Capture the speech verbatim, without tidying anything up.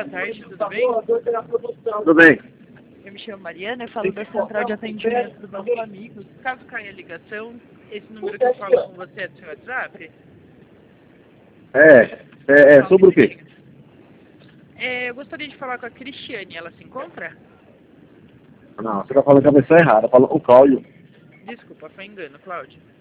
tarde, tudo bem? Tudo bem. Eu me chamo Mariana, eu falo da central de atendimento do Banco Amigos. Caso caia a ligação, esse número que eu falo com você é do seu WhatsApp? É, é, é sobre o quê? É, eu gostaria de falar com a Cristiane, ela se encontra? Não, você está falando com a pessoa errada, falou com o Cláudio. Desculpa, foi engano, Cláudio.